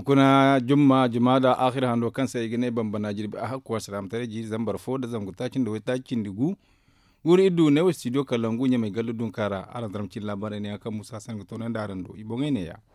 kuna jumada akhir hando kan sai gine bambana jirbi a hakkuwa salam tare ji zambar fo da zamgu takin da takin digu wuri idu ne studio kalangu nya mai galudun kara aran daramcin labarai ne akan Musa San to nan daran do ibonge ne ya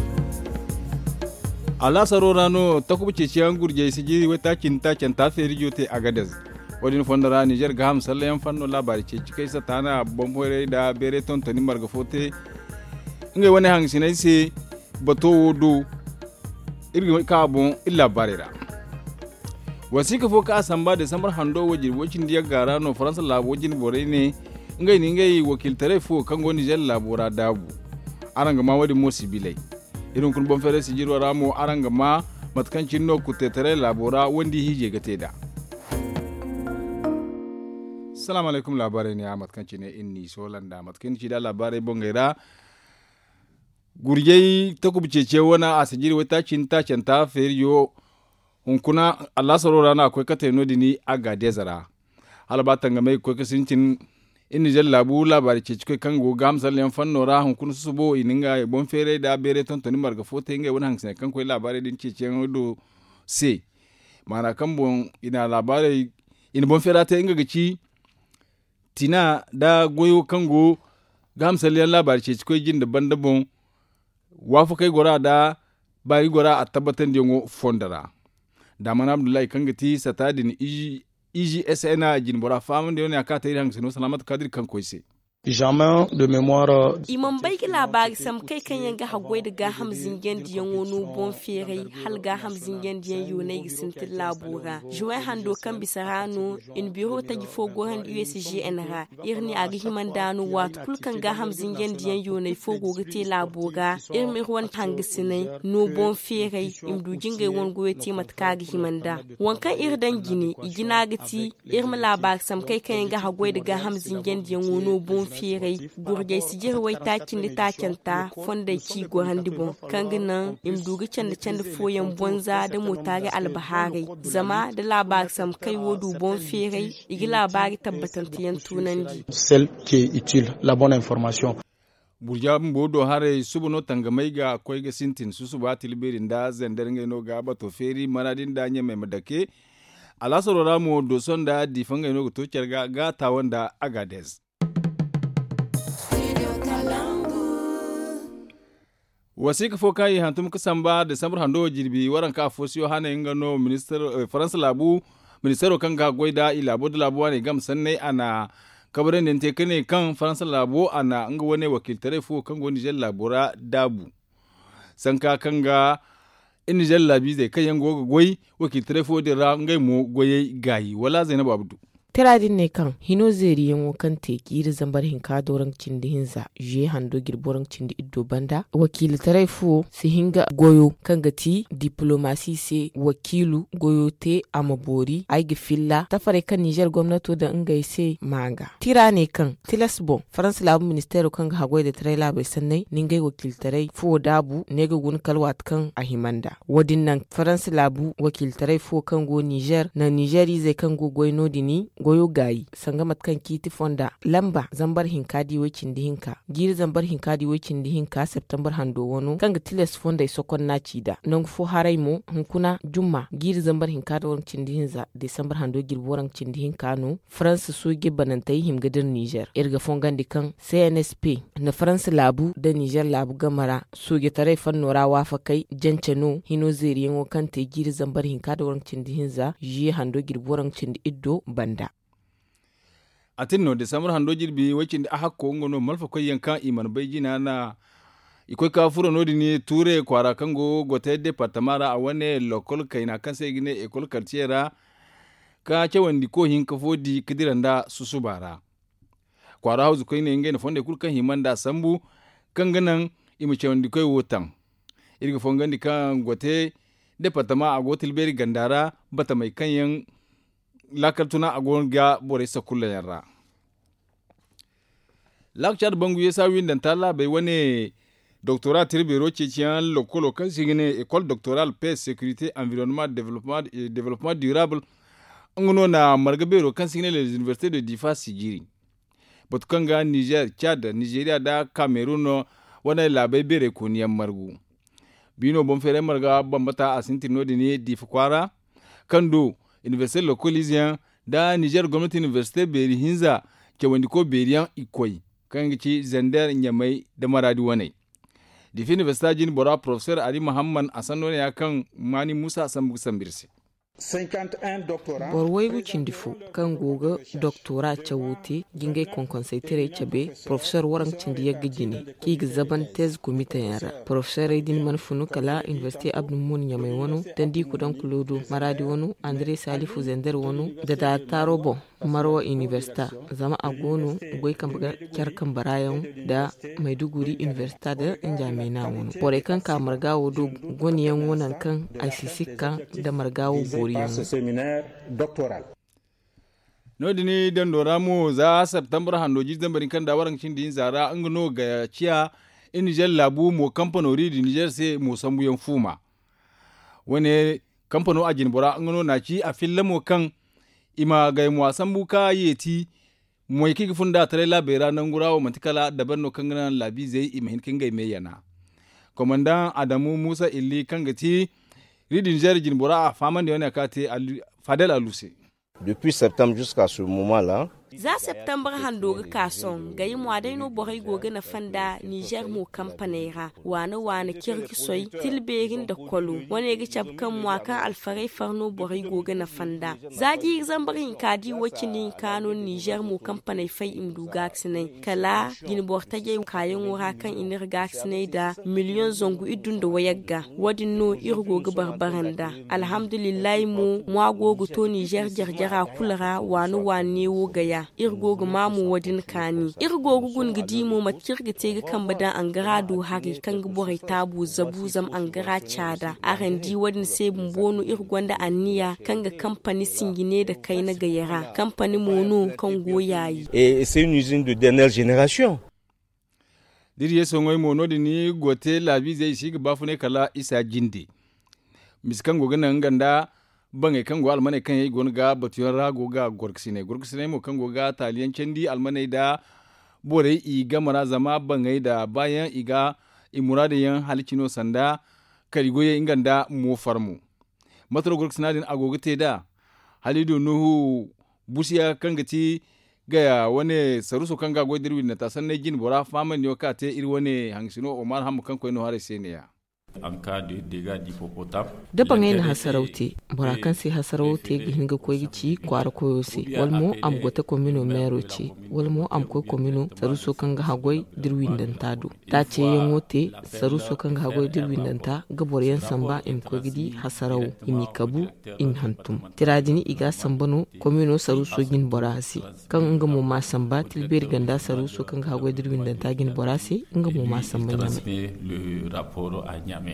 ala sarorano takubuce ciyan gurje su ji wai takin ta feri jote a gadaz wadin fondara Niger ga ham sallayan fanno labari ce cikai satana bombore da bere ton tani marga fote ngai wani hangsinai se bato wodo irgi ka bon illa barira wasika fo ka samba da samar hando wajin wacin diya gara no faransa labo wajin bore ne ngai wakil tare fo kango Niger labora dabu aranga ma wadi mosi bilai irin kun bon fere sijiro ramo aranga ma matkancin no kutetare labora wandi hije gate da assalamu alaikum labarai ne a matkanci ne inni solanda matkanci da labarai bongaira gurjei ta kubcece wana a sajiri wata cinta canta feriyo hunkuna Allah sarora na akwai kata yano dini aga dezara halbatan ga mai kwai kasincin inni jallabu labari ce cikai kan go gamsar liyan fannora hunkuna su bo ininga bon fere da bere tontoni marga fota inga wani hangsane kan kwai labari din cece do se mana kan bon ina labari ina bon fere ta inga gaci tina da goyo kango gamsar liyan labari ce cikai jin daban-daban wafu kai gora da bari gora a tabbatar da yango fondara da mana Abdullahi kangati satadin EGSN jin bora famun da yana aka tayar hangsino salamat kadir kan koise Jamais de mémoire. Imam bai labari sam kai kan yanga hagwai daga hamzin gendi yan wono bon fere hal ga hamzin gendi yan yone gisintin labura juwai hando kan bisarano in biro ta gifo gohan USGN ha irni agi himandano wat kulkan ga hamzin gendi yan yone fogo gite labura irmi ruwan tangisinai no bon fere imdu jingai won goyete matka gi himanda wankan irdan gine igina giti irmi labari sam kai kan yanga hagwai daga hamzin gendi yan wono bon firai gurgai sigir wai takin da takenta fonda ki go handibon kangina imdugi canda foyan bonza da motare albahari zama da labar sam kai wodu bon firai igi labari tabbatantiyan tunandi celle qui est utile la bonne information burja mbodo hare subuno tangamai ga akwai ga sintin susu ba tilberin da zandar no ga bato feri maradin da nya mai madake alasoro ramo do sonda difanga no to cerga ga tawanda agades wasika fo kai hantum kasamba da samar hando jirbi waran ka fosiyo hana ingano minister faransa labu ministero kan ga goida ilabo da labuwa ne gam sanne ana kabarin den te kane kan faransa labo ana nga wone wakil tare fo kan go Niger labora dabu sanka kan ga in Niger labi zai kan yango goyi wakil tare fo da ra ngai mo goyi gayi wala Zainabu Abdu tiradin ne kan hino zeri yan wakan teki da zambar hinka doron cindi hinza je hando girboran cindi iddo banda wakili taraifu si hinga goyo kan gati diplomasi se wakilu goyo te amabori aigi filla ta fare kan Niger gwamnato da ingai se manga tira ne kan tilasbo faransa labu ministero kan ga hagoy da tarai labai sannai ningai wakil tarai fu dabu ne ga gun kalwat kan ahimanda wadin nan faransa labu wakil tarai fu kan go Niger na Nigeri zai kan go goy nodini goyo gayi sangamat kan kiti fonda lamba zambar hinkadi wacin di hinka giri zambar hinkadi wacin di hinka september hando wono kanga tiles fonda isokon naci da non fo harai mo hunkuna jumma giri zambar hinkadi wacin di hinza december hando girboran cin di hinka no france so ge banantai himgadar Niger irga fongandi kan CNSP na france labu da Niger labu gamara so ge tare fannora wafa kai janceno hino zeriyen wakante giri zambar hinkadi wacin di hinza ji hando girboran cin di iddo banda atinno de samar hando jirbi wacin da aka ko ngono malfa koy yanka iman bai jina na ikoy ka furo nodi ni ture kwara kango gote departamara a wane local kaina kan sai gine école quartiera ka ce wandi ko hin ka fodi kidiranda susubara kwara hauzu koy ne ngene fonde kulkan himanda sambu kan ganan imi ce wandi koy wotan irga fongandi kan gote departama a gotil beri gandara bata mai kanyan lakartuna a gonga bore sakulla yarra lakchar bangu yesa windan tala bai wane doctorat tirbero cecian lokolo kan sigine école doctorale paix sécurité environnement développement durable ngono na margabero kan sigine les universités de Difa Sigiri botkanga Niger Chad Nigeria da Cameroon wana labai bere kuniyan margu bino bon fere marga bambata a sintin nodi ne di kwara kando université localisien da Niger gwamnati université beri hinza ke wandi ko beriyan ikoi kan gici zandar nyamai da maradi wane di fi université jin bora professeur Ali Muhammad asano ne kan mani Musa Sambirsi 51 doctorats borwai wucin difu kan goga doktora chawuti gingai konkonsai tire chabe professor warang cindi yagga jini ki zaban tez komite yara professor idin manfunu kala university abdul mun nyamai wonu dandi kudan kulodo maradi wonu andre salifu zender wonu da tarobo marwa universita zama agonu goy kambaga kyarkan barayan da maiduguri universita da injamena wonu bore kan ka margawo do goniyan wonan kan ICC kan da margawo nodini dan doramu za september handoji zambarin kan dawaran cin din zara an gano ga ciya in Niger labu mo kamfanori di Niger sai mo sambu yan fuma wani kamfano a jinbora an gano na ci a fillamo kan ima ga mo sambu ka yeti mo yiki funda tare labera nan gurawo mantikala daban no kan ganan labi zai imahin kin ga meyana komandan Adamu Musa Illi kan gati Ridin Jerjin Bora a faman da wani kate Fadel Aluse. Depuis septembre jusqu'à ce moment-là, za september handoga kason ga yi mwadai no borai goga na fanda Niger mo kampanera wana kirki soy tilberin da kolo wani ga cabkan mwaka alfarai farno borai goga na fanda zaji zambarin kadi wakini kanon Niger mo kampanai fai imdu gaksine kala gin bortage kayan wura kan inir gaksine da miliyon zongu idun da wayagga wadin no irgoga barbaranda alhamdulillah mu mwagogo to Niger jarjara kulara wani wo gaya irgogu mamu wadin kani irgogu gun gidi mu matkirgite ga kan badan an garado hari kan gborai tabu zabuzam an gara chada arandi wadin sai bumbono irgonda anniya kan ga kamfani singine da kai na gayara kamfani mono kan goyayi c'est une usine de dernière génération. Diriye songoy mono dini gote labi zai shiga bafune kala isa jinde miskan goga nan ganda bangai kan go almane kan yayi gonga batuyan rago ga gorksine mo kan go ga taliyan cendi almane da bore i gamara zama bangai da bayan iga imurade yan halicino sanda kari goye inganda mo farmu matro gorksina din agogote da halidu nuhu busiya kan gati ga wani saruso kan ga godirwi na tasanne jin bora faman yo kate iri wani hangsino Omar Hamu kan ko no hare seniya en cas de dégâts d'hippopotame daban yana hasarauti burakan sai hasarauti gihin ga koyi ci kwara koyo sai walmo am gota komino mero ci walmo am ko komino saruso kan ga hagoi dirwin dan tado ta ce yan wote saruso kan ga hagoi dirwin dan ta gabor yan samba in ko gidi hasarau imi kabu in hantum tiradini iga sambano komino saruso gin borasi kan ga mu ma samba tilber ganda saruso kan ga hagoi dirwin dan ta gin borasi nga mu ma samba le rapport à Niamey.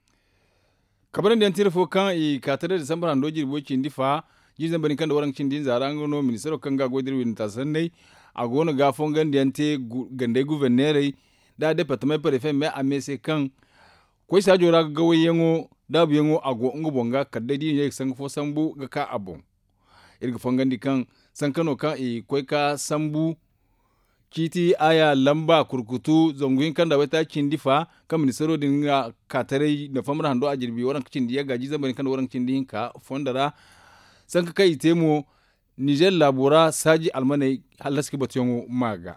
Kabaran da tirfo kan i katare da sambar ando jirbo cindi fa jizan bani kan da waran cindi zarango no ministero kan ga godir win tasannai agona ga fongan da ante gande gouverneur da departement préfet me amese kan ko sa jora ga wayengo da biyengo ago ngubonga kadadi ne san fo sambu ga ka abon irga fongan di kan san kano kan i ko ka sambu kiti aya lamba kurkutu zonguin kan da wata cindi fa kan ministero din ga katare da famar hando a jirbi waran cindi ya gaji zamani kan waran cindi ka fondara san ka kai temo Niger labura saji almanai halaski batiyon maga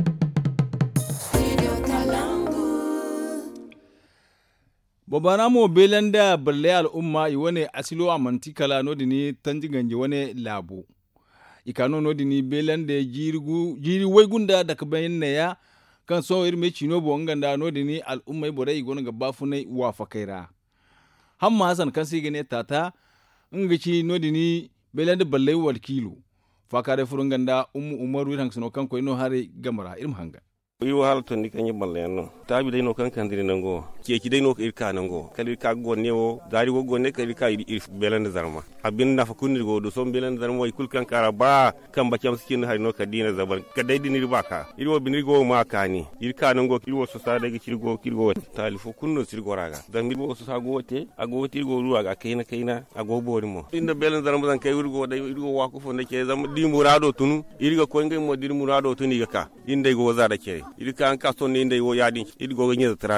babana mo belanda balle al'umma i wane asilo amantikala no dini tanjiganje wane labo ikano no dini belande jiri waigunda daga bayan ya kan so irme chino bo nganda no dini al'umma bore igona ga bafunai wa fakaira hamma hasan kan sigene tata ngaci no dini belande balle wal kilo fakare furunganda umaru han suno kan ko no hare gamara irim hanga yo halto ni kanyi balleno tabi dai no kan kandiri nango keki dai no irka nango kali ka gonne wo dari go gonne kali ka belande zarma abin na fa kunni go do som belande zarma way kulkan kara ba kan ba kyam skin hay no kadina zaban ka dai dinir baka irwo binir go ma kani irka nango irwo so sa daga kirgo talifo kunno sirgoraga zambi bo so sa gote agote go ruwa ga kaina ago borimo inda belande zarma zan kai urgo dai irgo wa ko fo nake zam di murado tunu irga ko ngai mo dir murado tuni ga ka inda go za da kere irka an ka sonne inda yo yadin irgo ga nyi tara dabu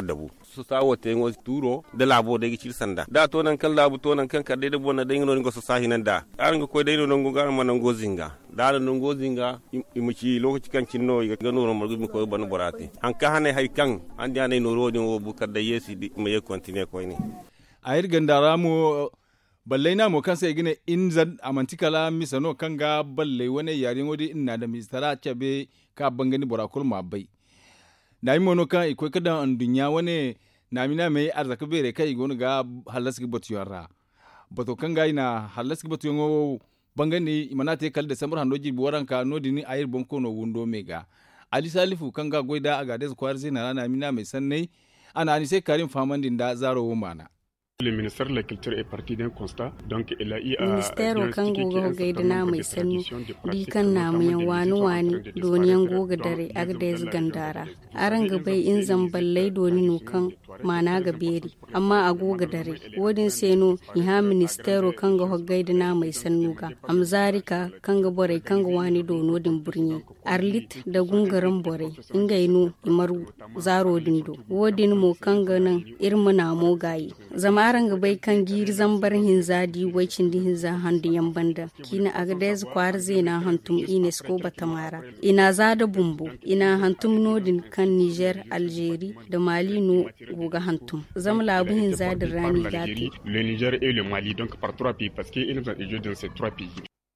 su sa wote ngo turo da labo da gici sanda da to nan kan labu to nan kan kadde da bona da ngo ngo so sahi nan da aran ko dai no ngo gar man ngo zinga da no ngo zinga imuci lokaci kan cinno ga no mo mi ko ban borati an ka hane hay kan an dia ne no rodin wo bu kadda yesi me ye continue ko ni ayir gandara mu balle na mo kan sai gine inzad amantikala misano kan ga balle wani yarin wodi ina da mistara cabe ka bangani borakul ma bai na yi mono kan ikwai kadan an dunya wani na mina mai arzaka bere kai gonu ga halas gi batu yarra bato kan ga ina halas gi batu yango bangani imana te kal da samar handoji boran ka no dini ayir bonko no wundo mega ali salifu kan ga goida aga des kwarzi na mina mai sannai ana ani sai karim famandin da zaro mana. Le ministère de la Culture est parti d'un constat, donc il a eu à Ministère kan goga gaidana mai sannu di kan na mu wani doniyan goga dare agdes gandara aran gabai in zamballai doni no kan mana ga beri amma a goga dare wodin seno iha ministero kan ga gaidana mai sannu ga amzarika kan ga bore kan ga wani dono din burnye arlit da gungaran bore inga ino imaru zaro dindo wodin mo kan ga nan irmuna mo gayi zama aran bai kan giri zambar hinza di wacin di hinza handu yan banda kina agades kwarze na hantum UNESCO batamara ina zada bumbu ina hantum nodin kan Niger Algerie da Mali no goga hantum zam labu hinza da rani gati le Niger et le Mali donc par 3 pays parce que ils ont joué dans ces 3 pays.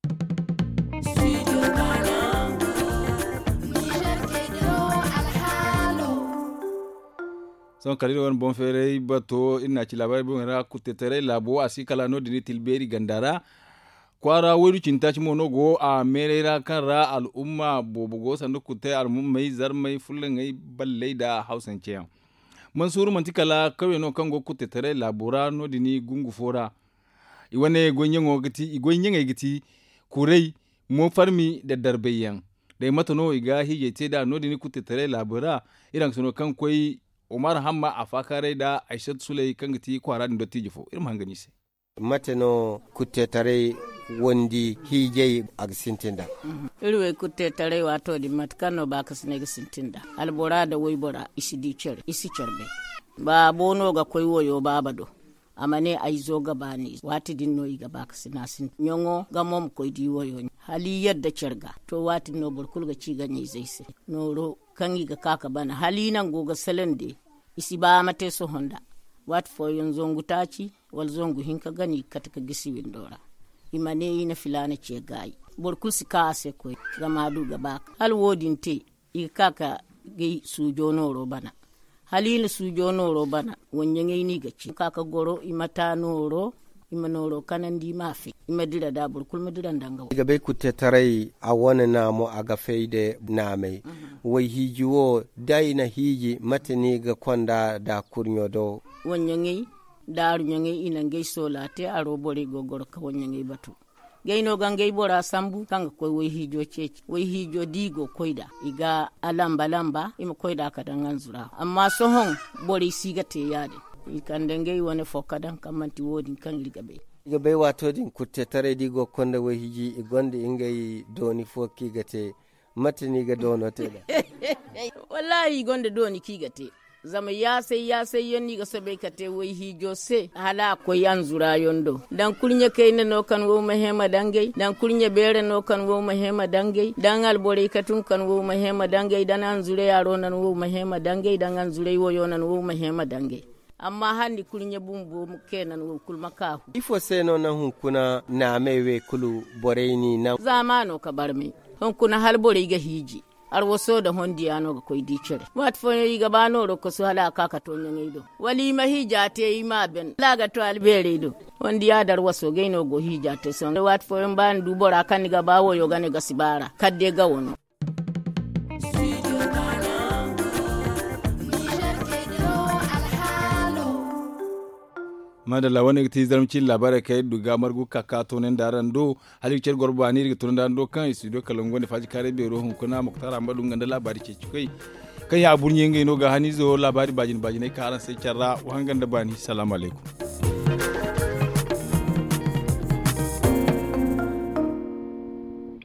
son kali won bon fere bato ina ci labari bon ra kutetere labo asikala no dini tilberi gandara kwara weru cinta ci mono go a merera kanra al umma bobogo sandu kutte al mai zarmai fullan balle da hausan ciyan mansuru mantikala kawe no kango kutetere labora no dini gungu fora iwane gonyengo giti igonyenga giti kurei mo farmi da darbeyan dai mata no iga hije te da no dini kutetere labora iran suno kan koi Umar Hamma a fakare da Aishat Sulai kan gati kwara da dotti jifo irin hangani se matano kutte tare wondi hije ag sintinda irwe kutte tare wato di matkano ba ka sine ga sintinda albora da woybora isi di cer isi cerbe ba bono ga koy woyo babado amane ay zo gabani wati dinno iga ba ka sina sin nyongo ga mom koy di woyo hali yadda cerga to wati no burkul ga ci ganye zaise noro kan iga kaka bana hali nan goga selende isi ba mate so honda wat fo yon zongu taci wal zongu hinka gani katika gisi windora imane ina filana ce gayi borkul sika ase koy gama du gaba hal wodin te iga kaka gai sujonoro bana halina sujonoro bana wonyengi ni gaci kaka goro imata noro imanoro kanandi mafi imadira da burkul madira ndanga ga be kutte tarai a wani namu a ga feide name wai hijiwo dai na hiji matini ga kwanda da kurnyo do wonyangi daru nyangi ina ngai solate a robore gogor ka wonyangi batu gaino gangai bora sambu kanga koy wai hijo ceci wai hijo digo koida iga alamba lamba ima koida ka dangan zura amma sohon bori sigate yade ikandenge wone fokadan kamanti wodi kan ligabe ligabe wato din kutte tare digo konda we hiji igonde ingay doni foki gate matini ga dono teda wallahi gonde doni kigate zama ya sai yonni ga sobe kate we hijo se hala ko yanzura yondo dan kulnya kayne no kan wo mahema dangay dan kulnya bere no kan wo mahema dangay dan albore katun kan wo mahema dangay dan anzure yaro nan wo mahema dangay dan anzure wo yonan wo mahema dangay amma hanni kulnya bumbu kenan wo kulmakahu ifo seno na hunkuna na mewe kulu boreini na zamano ka barme hunkuna halbore ga hiji arwoso da hondiyano ga koy dicere wat fo yi ga bano ro ko so hala kaka to nyangi do wali ma hija te ima ben laga to albere do hondiya dar waso gaino go hija te son wat fo ban du bora kan ga bawo yo gane ga sibara kadde ga wono madalla wani ti zarmci labarai kai duga margu kaka tonen daran do halikcer gorbani daga tonen daran do kan studio kalongo ne faji kare be rohun kuna muktara madun ganda labari ce cikai kan ya abun yenge no ga hani zo labari bajin ka aran sai kyarra wangan da bani salamu alaikum